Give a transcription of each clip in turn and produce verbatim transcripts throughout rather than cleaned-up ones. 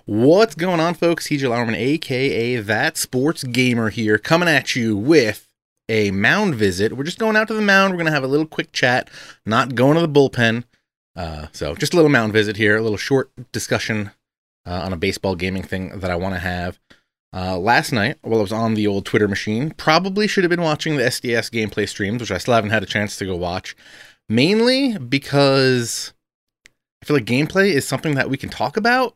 What's going on, folks? T J Lauerman, aka That Sports Gamer here, coming at you with a mound visit. We're just going out to the mound. We're going to have a little quick chat, not going to the bullpen. Uh, so just a little mound visit here, a little short discussion uh, on a baseball gaming thing that I want to have. Uh, last night, while I was on the old Twitter machine, probably should have been watching the S D S gameplay streams, which I still haven't had a chance to go watch, mainly because I feel like gameplay is something that we can talk about.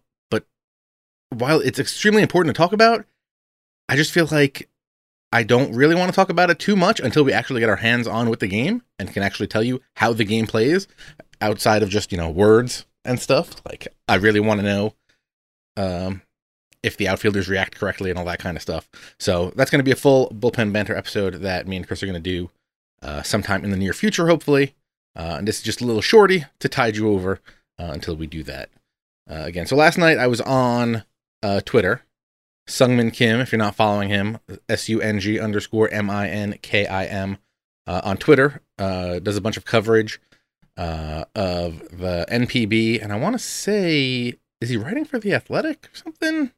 While it's extremely important to talk about, I just feel like I don't really want to talk about it too much until we actually get our hands on with the game and can actually tell you how the game plays outside of just, you know, words and stuff. Like, I really want to know um, if the outfielders react correctly and all that kind of stuff. So that's going to be a full bullpen banter episode that me and Chris are going to do uh, sometime in the near future, hopefully. Uh, and this is just a little shorty to tide you over uh, until we do that. Uh, again, so last night I was on Uh, Twitter, Sungmin Kim, if you're not following him, S U N G underscore M I N K I M, uh, on Twitter, uh, does a bunch of coverage uh, of the N P B, and I want to say, is he writing for The Athletic or something?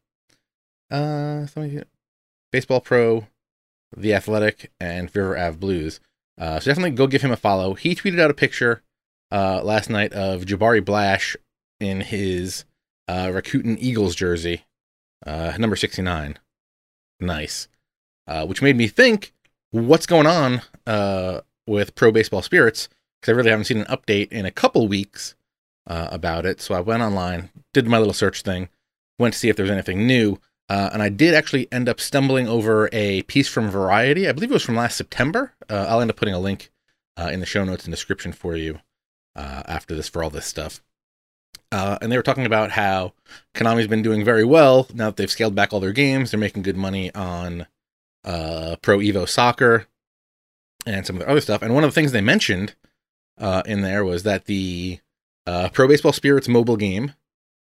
Uh, something, Baseball Pro, The Athletic, and River Ave Blues. Uh, so definitely go give him a follow. He tweeted out a picture uh, last night of Jabari Blash in his uh, Rakuten Eagles jersey. Uh, number sixty-nine. Nice. Uh, which made me think, what's going on uh, with Pro Baseball Spirits? Because I really haven't seen an update in a couple weeks uh, about it. So I went online, did my little search thing, went to see if there was anything new. Uh, and I did actually end up stumbling over a piece from Variety. I believe it was from last September. Uh, I'll end up putting a link uh, in the show notes and description for you uh, after this for all this stuff. Uh, and they were talking about how Konami's been doing very well now that they've scaled back all their games. They're making good money on uh, Pro Evo Soccer and some of the other stuff. And one of the things they mentioned uh, in there was that the uh, Pro Baseball Spirits mobile game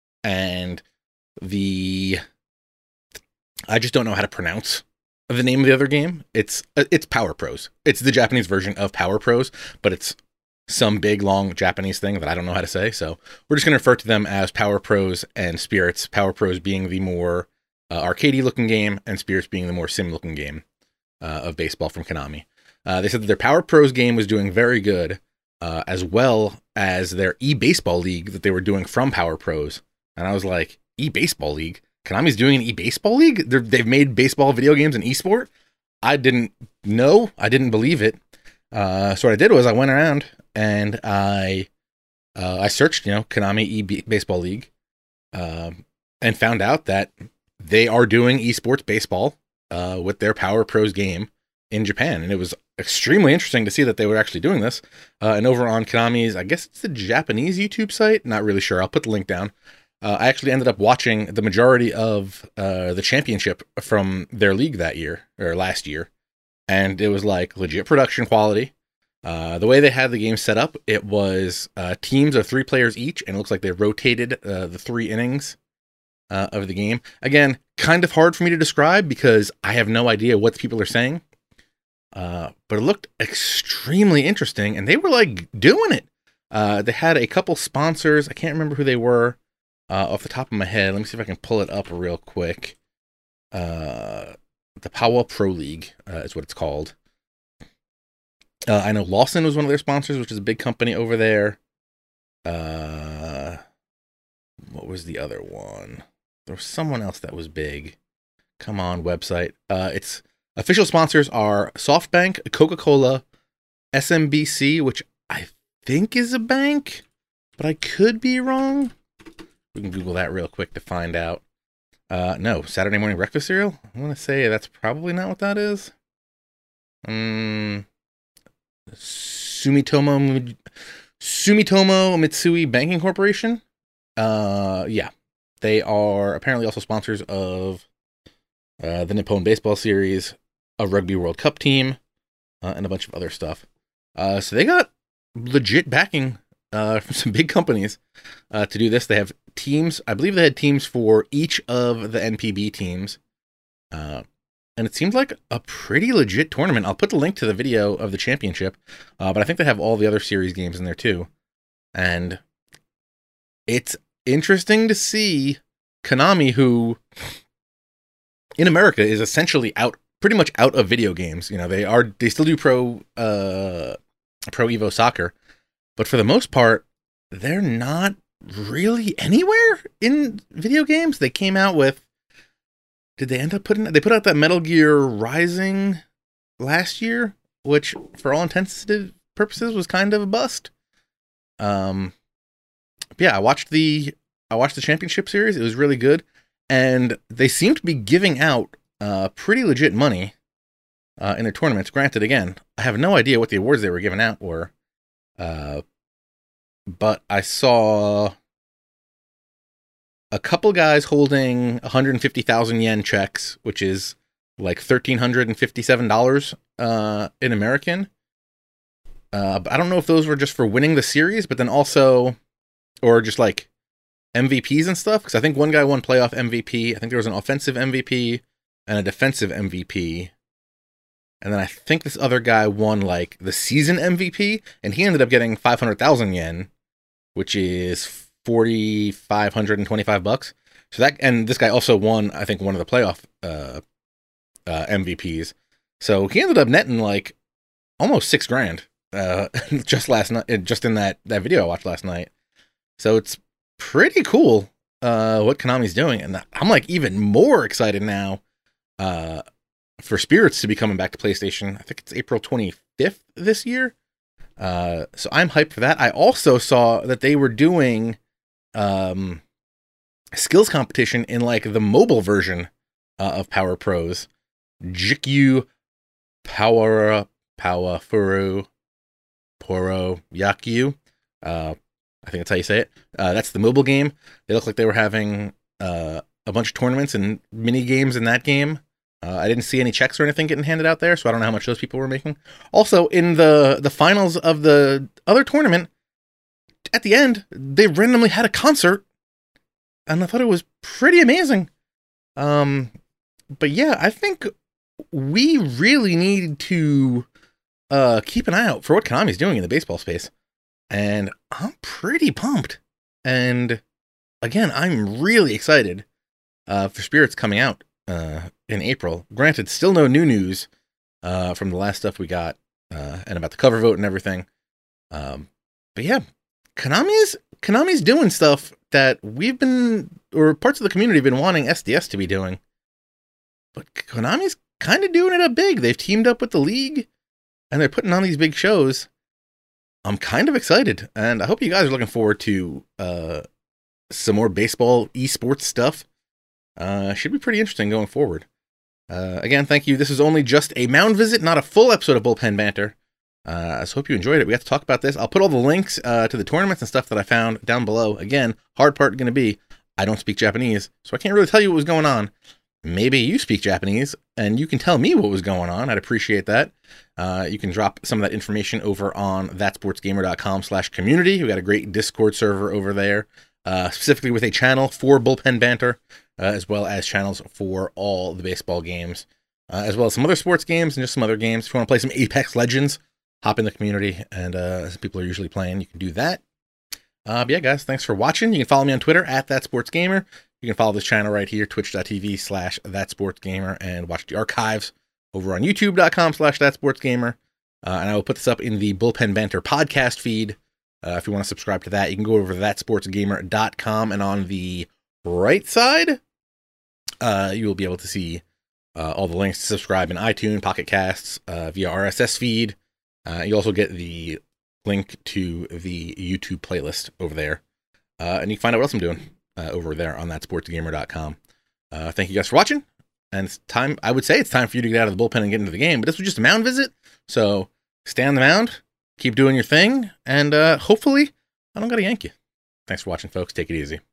and the... I just don't know how to pronounce the name of the other game. It's it's Power Pros. It's the Japanese version of Power Pros, but it's some big, long Japanese thing that I don't know how to say. So we're just going to refer to them as Power Pros and Spirits. Power Pros being the more uh, arcadey looking game, and Spirits being the more sim looking game uh, of baseball from Konami. Uh, they said that their Power Pros game was doing very good, uh, as well as their e-baseball league that they were doing from Power Pros. And I was like, e-baseball league? Konami's doing an e-baseball league? They're, they've made baseball video games an e-sport? I didn't know. I didn't believe it. Uh, so what I did was I went around and I uh, I searched, you know, Konami e-baseball league uh, and found out that they are doing esports baseball uh, with their Power Pros game in Japan. And it was extremely interesting to see that they were actually doing this. Uh, and over on Konami's, I guess it's the Japanese YouTube site. Not really sure. I'll put the link down. Uh, I actually ended up watching the majority of uh, the championship from their league that year, or last year. And it was like legit production quality. Uh, the way they had the game set up, it was uh, teams of three players each, and it looks like they rotated uh, the three innings uh, of the game. Again, kind of hard for me to describe because I have no idea what the people are saying. Uh, but it looked extremely interesting, and they were like doing it. Uh, they had a couple sponsors. I can't remember who they were uh, off the top of my head. Let me see if I can pull it up real quick. Uh, the Power Pro League uh, is what it's called. Uh, I know Lawson was one of their sponsors, which is a big company over there. Uh, what was the other one? There was someone else that was big. Come on, website. Uh, its official sponsors are SoftBank, Coca-Cola, S M B C, which I think is a bank, but I could be wrong. We can Google that real quick to find out. Uh, no, Saturday morning breakfast cereal? I want to say that's probably not what that is. Um, Sumitomo, Sumitomo Mitsui Banking Corporation? Uh, yeah. They are apparently also sponsors of uh, the Nippon Baseball Series, a Rugby World Cup team, uh, and a bunch of other stuff. Uh, so they got legit backing uh, from some big companies uh, to do this. They have teams. I believe they had teams for each of the N P B teams. Uh, and it seems like a pretty legit tournament. I'll put the link to the video of the championship, uh, but I think they have all the other series games in there too. And it's interesting to see Konami, who in America is essentially out, pretty much out of video games. You know, they are, they still do pro, uh, Pro Evo Soccer, but for the most part, they're not really anywhere in video games. They came out with, did they end up putting, they put out that Metal Gear Rising last year, which for all intents and purposes was kind of a bust. Um, yeah, I watched the, I watched the championship series. It was really good. And they seem to be giving out uh, pretty legit money uh, in their tournaments. Granted, again, I have no idea what the awards they were giving out were. Uh, but I saw a couple guys holding one hundred fifty thousand yen checks, which is like one thousand three hundred fifty-seven dollars uh, in American. Uh, but I don't know if those were just for winning the series, but then also, or just like M V Ps and stuff. Because I think one guy won playoff M V P. I think there was an offensive M V P and a defensive M V P. And then I think this other guy won like the season M V P, and he ended up getting five hundred thousand yen, which is four thousand five hundred twenty-five bucks. So that, and this guy also won, I think, one of the playoff uh, uh, M V Ps. So he ended up netting like almost six grand uh, just last night, just in that, that video I watched last night. So it's pretty cool uh, what Konami's doing. And I'm like even more excited now uh, for Spirits to be coming back to PlayStation. I think it's April twenty-fifth this year. Uh, so I'm hyped for that. I also saw that they were doing um, skills competition in like the mobile version uh, of Power Pros. Jikyu Power Power Furu Poro Yakyu. Uh, I think that's how you say it. Uh, that's the mobile game. They look like they were having uh, a bunch of tournaments and mini games in that game. Uh, I didn't see any checks or anything getting handed out there, so I don't know how much those people were making. Also, in the, the finals of the other tournament, at the end, they randomly had a concert, and I thought it was pretty amazing. Um, but yeah, I think we really need to uh, keep an eye out for what Konami's doing in the baseball space. And I'm pretty pumped. And again, I'm really excited uh, for Spirits coming out uh, in April. Granted, still no new news uh, from the last stuff we got uh, and about the cover vote and everything. Um, but yeah, Konami's Konami's doing stuff that we've been, or parts of the community have been wanting S D S to be doing. But Konami's kind of doing it up big. They've teamed up with the league, and they're putting on these big shows. I'm kind of excited, and I hope you guys are looking forward to uh, some more baseball esports stuff. Uh, should be pretty interesting going forward. Uh, again, thank you. This is only just a mound visit, not a full episode of Bullpen Banter. Uh, so hope you enjoyed it. We got to talk about this. I'll put all the links uh, to the tournaments and stuff that I found down below. Again, hard part going to be, I don't speak Japanese, so I can't really tell you what was going on. Maybe you speak Japanese, and you can tell me what was going on. I'd appreciate that. Uh, you can drop some of that information over on thatsportsgamer.com slash community. We got a great Discord server over there, uh, specifically with a channel for Bullpen Banter, uh, as well as channels for all the baseball games, uh, as well as some other sports games and just some other games. If you want to play some Apex Legends, hop in the community, and uh, as people are usually playing, you can do that. Uh, but yeah, guys, thanks for watching. You can follow me on Twitter at thatsportsgamer. You can follow this channel right here, twitch.tv slash thatsportsgamer, and watch the archives over on youtube.com slash thatsportsgamer. Uh, and I will put this up in the Bullpen Banter podcast feed. Uh, if you want to subscribe to that, you can go over to thatsportsgamer dot com, and on the right side, uh, you will be able to see uh, all the links to subscribe in iTunes, Pocket Casts, uh, via R S S feed. Uh, you also get the link to the YouTube playlist over there. Uh, and you can find out what else I'm doing uh, over there on thatsportsgamer dot com. Uh, thank you guys for watching. And it's time, I would say it's time for you to get out of the bullpen and get into the game, but this was just a mound visit. So stay on the mound, keep doing your thing, and uh, hopefully I don't got to yank you. Thanks for watching, folks. Take it easy.